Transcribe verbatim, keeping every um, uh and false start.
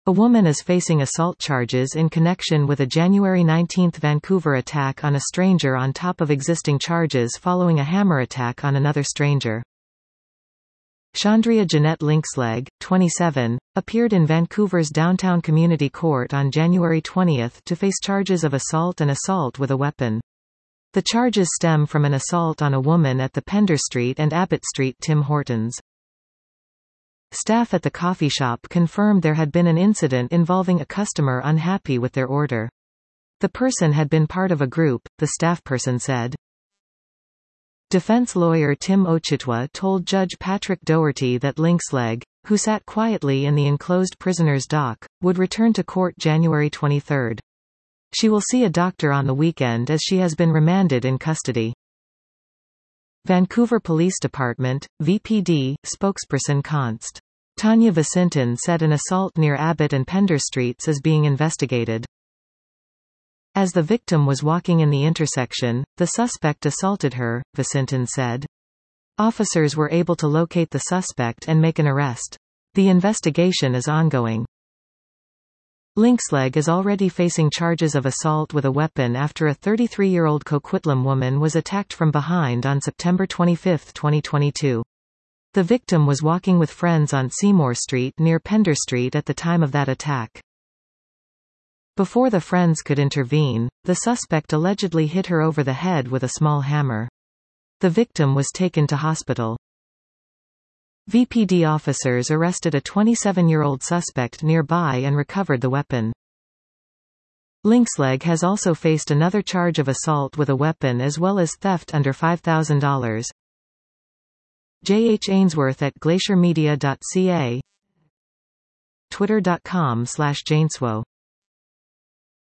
A woman is facing assault charges in connection with a January nineteenth Vancouver attack on a stranger on top of existing charges following a hammer attack on another stranger. Chandria Jeanette Linksleg, twenty-seven, appeared in Vancouver's downtown community court on January twentieth to face charges of assault and assault with a weapon. The charges stem from an assault on a woman at the Pender Street and Abbott Street Tim Hortons. Staff at the coffee shop confirmed there had been an incident involving a customer unhappy with their order. The person had been part of a group, the staff person said. Defense lawyer Tim Ochitwa told Judge Patrick Doherty that Linksleg, who sat quietly in the enclosed prisoner's dock, would return to court January twenty-third. She will see a doctor on the weekend as she has been remanded in custody. Vancouver Police Department, V P D, spokesperson Const. Tanya Vicinton said an assault near Abbott and Pender Streets is being investigated. As the victim was walking in the intersection, the suspect assaulted her, Vicinton said. Officers were able to locate the suspect and make an arrest. The investigation is ongoing. Linksleg is already facing charges of assault with a weapon after a thirty-three-year-old Coquitlam woman was attacked from behind on September twenty-fifth, twenty twenty-two. The victim was walking with friends on Seymour Street near Pender Street at the time of that attack. Before the friends could intervene, the suspect allegedly hit her over the head with a small hammer. The victim was taken to hospital. V P D officers arrested a twenty-seven-year-old suspect nearby and recovered the weapon. Linksleg has also faced another charge of assault with a weapon as well as theft under five thousand dollars. J H Ainsworth at glacier media dot c a, twitter dot com slash janeswo